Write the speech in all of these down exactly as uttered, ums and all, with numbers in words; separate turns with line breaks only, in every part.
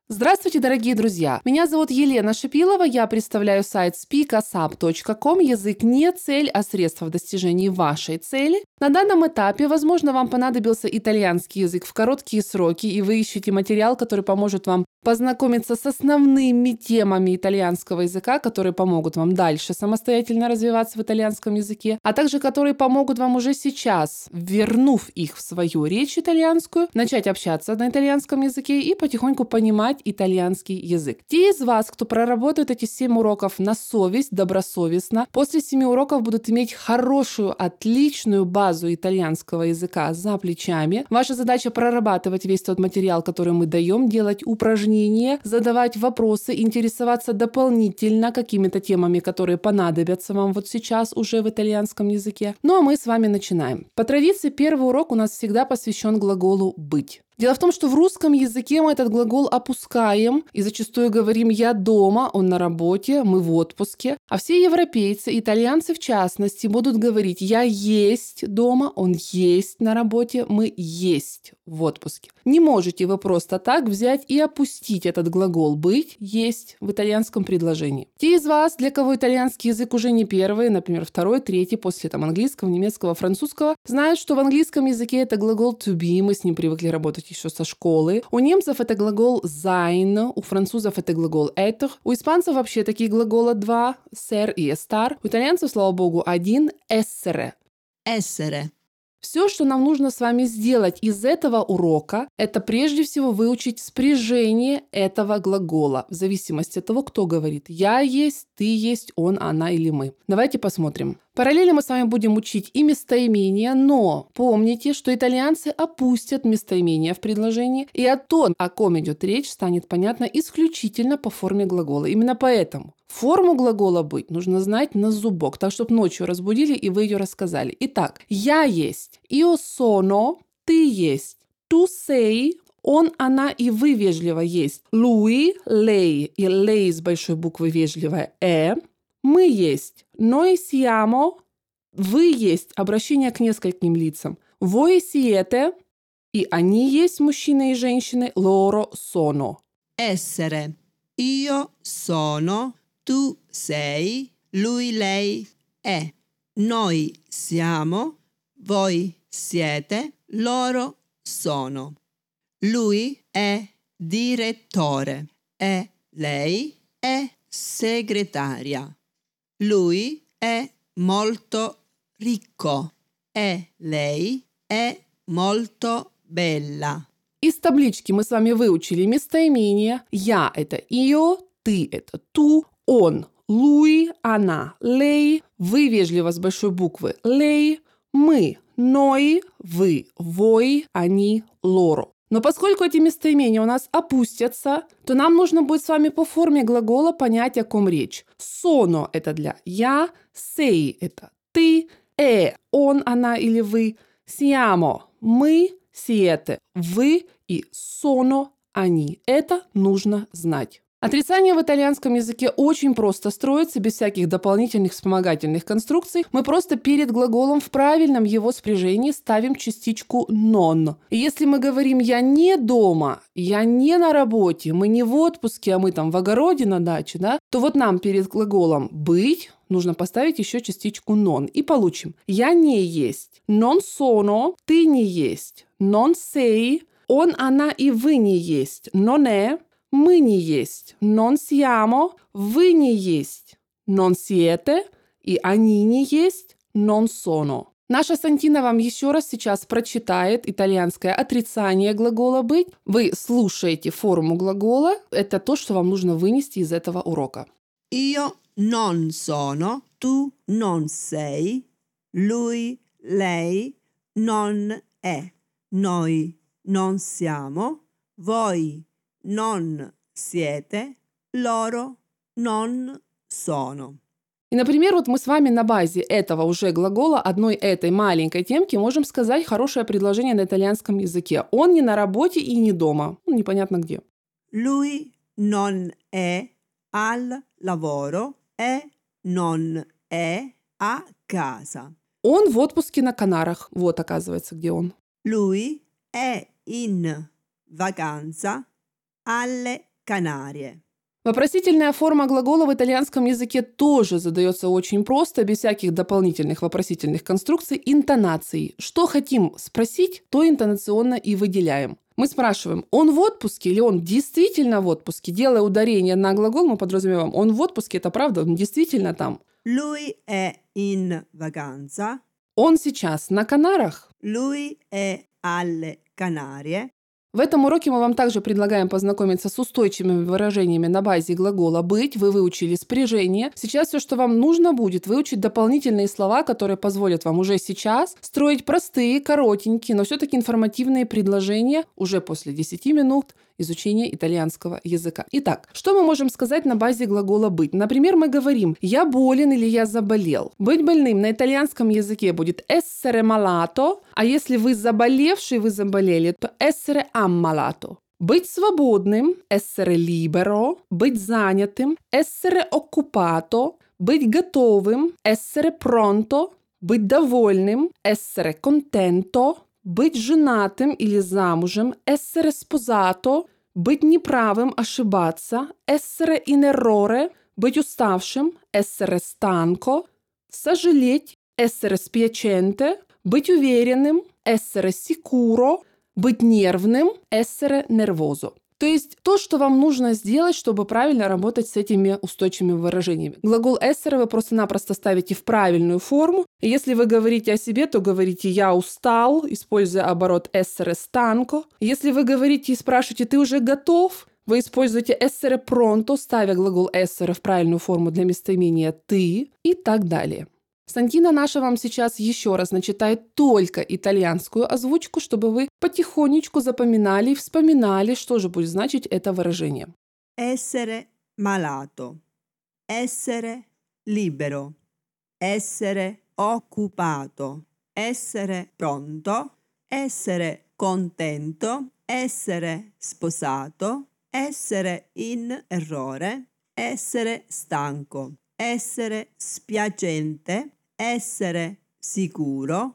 Здравствуйте, дорогие друзья! Меня зовут Елена Шипилова, я представляю сайт speakasap точка ком. Язык не цель, а средство в достижении вашей цели. На данном этапе, возможно, вам понадобился итальянский язык в короткие сроки, и вы ищете материал, который поможет вам познакомиться с основными темами итальянского языка, которые помогут вам дальше самостоятельно развиваться в итальянском языке, а также которые помогут вам уже сейчас, вернув их в свою речь итальянскую, начать общаться на итальянском языке и потихоньку понимать итальянский язык. Те из вас, кто проработает эти семь уроков на совесть, добросовестно, после семи уроков будут иметь хорошую, отличную базу итальянского языка за плечами. Ваша задача прорабатывать весь тот материал, который мы даем, делать упражнения, задавать вопросы, интересоваться дополнительно какими-то темами, которые понадобятся вам вот сейчас уже в итальянском языке. Ну а мы с вами начинаем. По традиции, первый урок у нас всегда посвящен глаголу «быть». Дело в том, что в русском языке мы этот глагол опускаем и зачастую говорим «я дома», «он на работе», «мы в отпуске». А все европейцы, итальянцы в частности, будут говорить «я есть дома», «он есть на работе», «мы есть в отпуске». Не можете вы просто так взять и опустить этот глагол «быть», «есть» в итальянском предложении. Те из вас, для кого итальянский язык уже не первый, например, второй, третий, после там, английского, немецкого, французского, знают, что в английском языке это глагол to be, мы с ним привыкли работать еще со школы. У немцев это глагол sein, у французов это глагол être, у испанцев вообще такие глагола два, ser и estar, у итальянцев, слава богу, один, essere.
Essere.
Все, что нам нужно с вами сделать из этого урока, это прежде всего выучить спряжение этого глагола, в зависимости от того, кто говорит «я есть», «ты есть», «он», «она» или «мы». Давайте посмотрим. Параллельно мы с вами будем учить и местоимения, но помните, что итальянцы опустят местоимения в предложении, и о том, о ком идет речь, станет понятно исключительно по форме глагола. Именно поэтому форму глагола «быть» нужно знать на зубок, так, чтобы ночью разбудили, и вы ее рассказали. Итак, «я есть», «io sono», «ты есть», «tu sei», «он», «она» и «вы» вежливо есть. «Lui», «lei» и «lei» с большой буквы вежливая «э». Мы есть. Noi siamo. Вы есть. Обращение к нескольким лицам. Voi siete. И они есть, мужчины и женщины. Loro sono.
Essere. Io sono, tu sei, lui, lei è. Noi siamo, voi siete, loro sono. Lui è direttore e lei è segretaria. Lui è molto ricco e lei è molto bella.
Из таблички мы с вами выучили местоимение. Я – это io, ты – это tu, он – lui, она – lei, вы вежливо с большой буквы lei, мы – noi, вы – voi, они – loro. Но поскольку эти местоимения у нас опустятся, то нам нужно будет с вами по форме глагола понять, о ком речь. Sono – это для «я», sei – это «ты», e – «он», «она» или «вы», siamo – «мы», siete – «вы» и sono – «они». Это нужно знать. Отрицание в итальянском языке очень просто строится, без всяких дополнительных вспомогательных конструкций. Мы просто перед глаголом в правильном его спряжении ставим частичку non. И если мы говорим «я не дома», «я не на работе», «мы не в отпуске», а мы там в огороде на даче, да, то вот нам перед глаголом «быть» нужно поставить еще частичку non. И получим «я не есть», «non sono», «ты не есть», «non sei», «он», «она» и «вы не есть», «non è», мы не есть, non siamo, вы не есть, non siete, и они не есть, non sono. Наша Сантина вам еще раз сейчас прочитает итальянское отрицание глагола «быть». Вы слушаете форму глагола. Это то, что вам нужно вынести из этого урока.
Io non sono, tu non sei, lui, lei non è, noi non siamo, voi non siete, loro non sono.
И, например, вот мы с вами на базе этого уже глагола, одной этой маленькой темки, можем сказать хорошее предложение на итальянском языке. Он не на работе и не дома. Ну, непонятно где.
Lui non è al lavoro e non è a casa.
Он в отпуске на Канарах. Вот, оказывается, где он.
Lui è in vacanza alle Canarie.
Вопросительная форма глагола в итальянском языке тоже задается очень просто, без всяких дополнительных вопросительных конструкций, интонацией. Что хотим спросить, то интонационно и выделяем. Мы спрашиваем, он в отпуске или он действительно в отпуске? Делая ударение на глагол, мы подразумеваем, он в отпуске, это правда, он действительно там.
Lui è in vacanza.
Он сейчас на Канарах.
Lui è alle Canarie.
В этом уроке мы вам также предлагаем познакомиться с устойчивыми выражениями на базе глагола «быть». Вы выучили спряжение. Сейчас все, что вам нужно будет, выучить дополнительные слова, которые позволят вам уже сейчас строить простые, коротенькие, но все-таки информативные предложения уже после десяти минут изучения итальянского языка. Итак, что мы можем сказать на базе глагола «быть»? Например, мы говорим «я болен» или «я заболел». Быть больным на итальянском языке будет essere malato, а если вы заболевший, вы заболели, то essere ammalato. Быть свободным – essere libero, быть занятым – essere occupato, быть готовым – essere pronto, быть довольным – essere contento, быть женатым или замужем – essere sposato, быть неправым – ошибаться – essere in errore, быть уставшим – essere stanco, сожалеть – essere spiacente, быть уверенным – essere sicuro, быть нервным – essere nervoso. То есть то, что вам нужно сделать, чтобы правильно работать с этими устойчивыми выражениями. Глагол essere вы просто-напросто ставите в правильную форму. И если вы говорите о себе, то говорите «я устал», используя оборот essere stanco. Если вы говорите и спрашиваете «ты уже готов?», вы используете essere pronto, ставя глагол essere в правильную форму для местоимения «ты» и так далее. Сантина наша вам сейчас еще раз начитает только итальянскую озвучку, чтобы вы потихонечку запоминали и вспоминали, что же будет значить это выражение.
Essere malato. Essere libero. Essere occupato. Essere pronto. Essere contento. Essere sposato. Essere in errore. Essere stanco. Essere spiacente. Essere sicuro,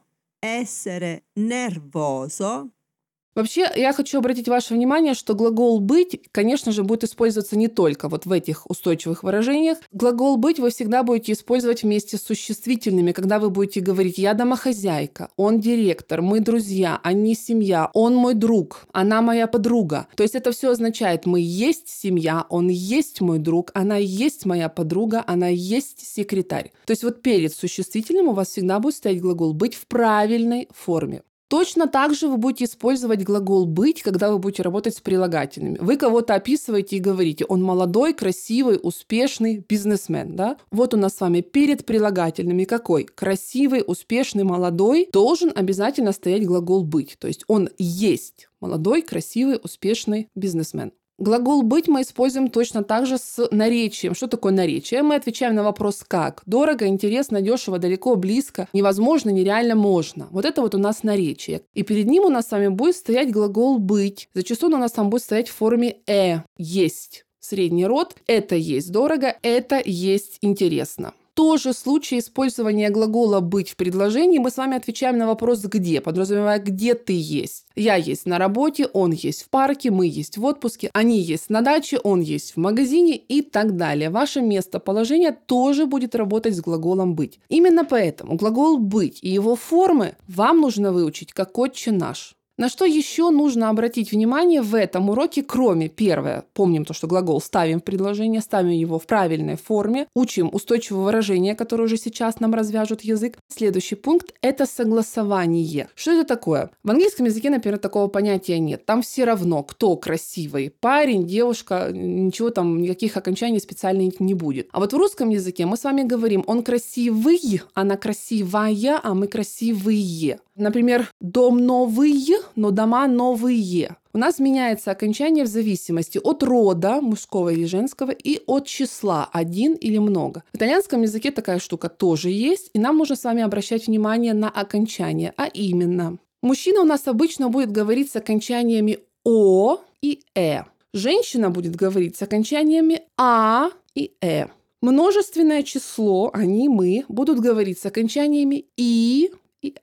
essere nervoso.
Вообще, я хочу обратить ваше внимание, что глагол «быть», конечно же, будет использоваться не только вот в этих устойчивых выражениях. Глагол «быть» вы всегда будете использовать вместе с существительными, когда вы будете говорить «я домохозяйка», «он директор», «мы друзья», «они семья», «он мой друг», «она моя подруга». То есть это все означает «мы есть семья», «он есть мой друг», «она есть моя подруга», «она есть секретарь». То есть вот перед существительным у вас всегда будет стоять глагол «быть» в правильной форме. Точно так же вы будете использовать глагол «быть», когда вы будете работать с прилагательными. Вы кого-то описываете и говорите «он молодой, красивый, успешный бизнесмен». Да? Вот у нас с вами перед прилагательными какой? Красивый, успешный, молодой должен обязательно стоять глагол «быть». То есть он есть молодой, красивый, успешный бизнесмен. Глагол «быть» мы используем точно так же с наречием. Что такое наречие? Мы отвечаем на вопрос «как». Дорого, интересно, дешево, далеко, близко, невозможно, нереально, можно. Вот это вот у нас наречие. И перед ним у нас с вами будет стоять глагол «быть». Зачастую у нас там будет стоять в форме «э» – «есть». Средний род – это есть дорого, это есть интересно. Тоже в случае использования глагола «быть» в предложении мы с вами отвечаем на вопрос «где», подразумевая «где ты есть». Я есть на работе, он есть в парке, мы есть в отпуске, они есть на даче, он есть в магазине и так далее. Ваше местоположение тоже будет работать с глаголом «быть». Именно поэтому глагол «быть» и его формы вам нужно выучить как «отче наш». На что еще нужно обратить внимание в этом уроке, кроме первое, помним то, что глагол ставим в предложение, ставим его в правильной форме, учим устойчивые выражения, которые уже сейчас нам развяжут язык. Следующий пункт – это согласование. Что это такое? В английском языке, например, такого понятия нет. Там все равно, кто красивый, парень, девушка, ничего там, никаких окончаний специальных не будет. А вот в русском языке мы с вами говорим, он красивый, она красивая, а мы красивые. Например, дом новый, но дома новые. У нас меняется окончание в зависимости от рода, мужского или женского, и от числа, один или много. В итальянском языке такая штука тоже есть, и нам нужно с вами обращать внимание на окончание, а именно. Мужчина у нас обычно будет говорить с окончаниями «о» и «э». Женщина будет говорить с окончаниями «а» и «э». Множественное число, они, мы, будут говорить с окончаниями «и» и «э».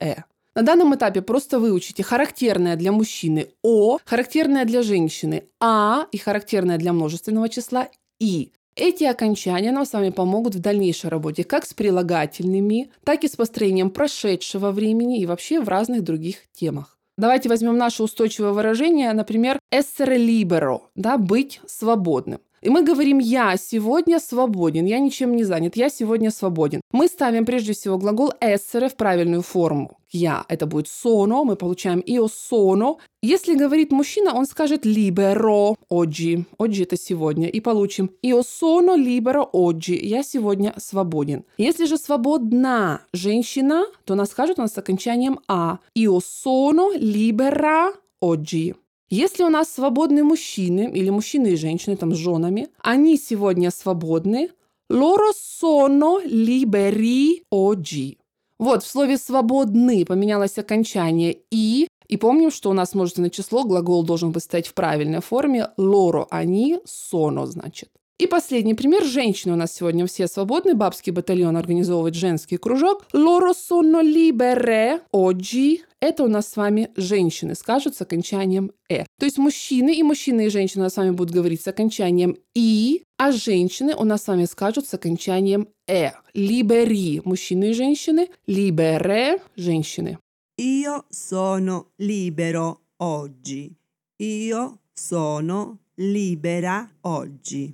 На данном этапе просто выучите характерное для мужчины «о», характерное для женщины «а» и характерное для множественного числа «и». Эти окончания нам с вами помогут в дальнейшей работе как с прилагательными, так и с построением прошедшего времени и вообще в разных других темах. Давайте возьмем наше устойчивое выражение, например, essere libero, да, быть свободным. И мы говорим «я сегодня свободен», «я ничем не занят», «я сегодня свободен». Мы ставим прежде всего глагол essere в правильную форму. «Я» — это будет sono, мы получаем io sono. Если говорит мужчина, он скажет libero oggi. Oggi — это сегодня. И получим io sono libero oggi. «Я сегодня свободен». Если же свободна женщина, то она скажет у нас с окончанием «а». Io sono libera oggi. Если у нас свободные мужчины или мужчины и женщины там с женами, они сегодня свободны. Loro sono liberi oggi. Вот в слове «свободны» поменялось окончание «и». И помним, что у нас множественное число, глагол должен быть стоять в правильной форме. Loro, они, sono, значит. И последний пример. Женщины у нас сегодня все свободны. Бабский батальон организовывает женский кружок. Loro sono libere oggi. Это у нас с вами женщины, скажут с окончанием «э». То есть мужчины и мужчины и женщины у нас с вами будут говорить с окончанием «и», а женщины у нас с вами скажут с окончанием «э». Liberi – мужчины и женщины, libere – женщины.
Io sono libero oggi. Io sono libera oggi.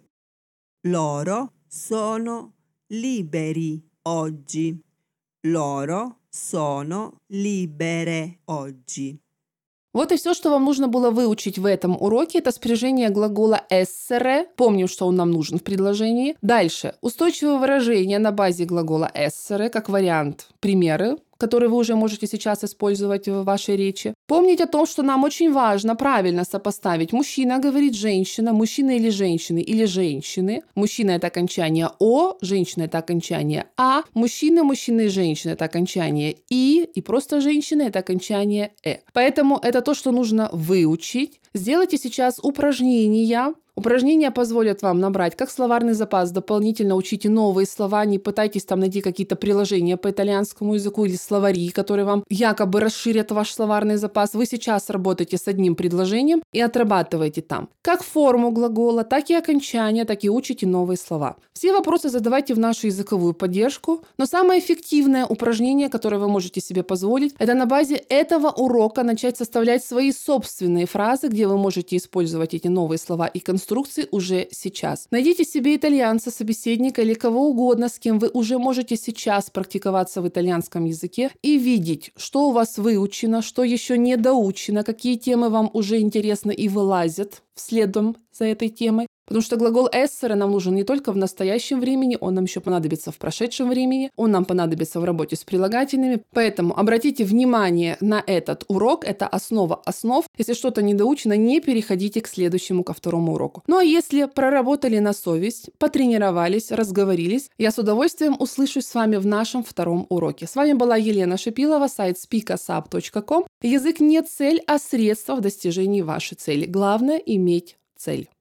Loro sono liberi oggi. Loro sono libere oggi.
Вот и все, что вам нужно было выучить в этом уроке. Это спряжение глагола essere. Помним, что он нам нужен в предложении. Дальше. Устойчивое выражение на базе глагола essere, как вариант примеры, которые вы уже можете сейчас использовать в вашей речи. Помните о том, что нам очень важно правильно сопоставить. Мужчина говорит женщина, мужчина или женщины, или женщины. Мужчина – это окончание «о», женщина – это окончание «а», мужчина, мужчина и женщина – это окончание «и», и просто женщина – это окончание «э». Поэтому это то, что нужно выучить. Сделайте сейчас упражнения. Упражнения позволят вам набрать как словарный запас, дополнительно учите новые слова, не пытайтесь там найти какие-то приложения по итальянскому языку или словари, которые вам якобы расширят ваш словарный запас. Вы сейчас работаете с одним предложением и отрабатываете там как форму глагола, так и окончание, так и учите новые слова. Все вопросы задавайте в нашу языковую поддержку, но самое эффективное упражнение, которое вы можете себе позволить, это на базе этого урока начать составлять свои собственные фразы, где вы можете использовать эти новые слова и конструкции уже сейчас. Найдите себе итальянца, собеседника или кого угодно, с кем вы уже можете сейчас практиковаться в итальянском языке и видеть, что у вас выучено, что еще не доучено, какие темы вам уже интересны и вылазят вследом за этой темой. Потому что глагол essere нам нужен не только в настоящем времени, он нам еще понадобится в прошедшем времени, он нам понадобится в работе с прилагательными. Поэтому обратите внимание на этот урок, это основа основ. Если что-то недоучено, не переходите к следующему, ко второму уроку. Ну а если проработали на совесть, потренировались, разговорились, я с удовольствием услышусь с вами в нашем втором уроке. С вами была Елена Шипилова, сайт speak asap точка ком. Язык не цель, а средство в достижении вашей цели. Главное – иметь цель.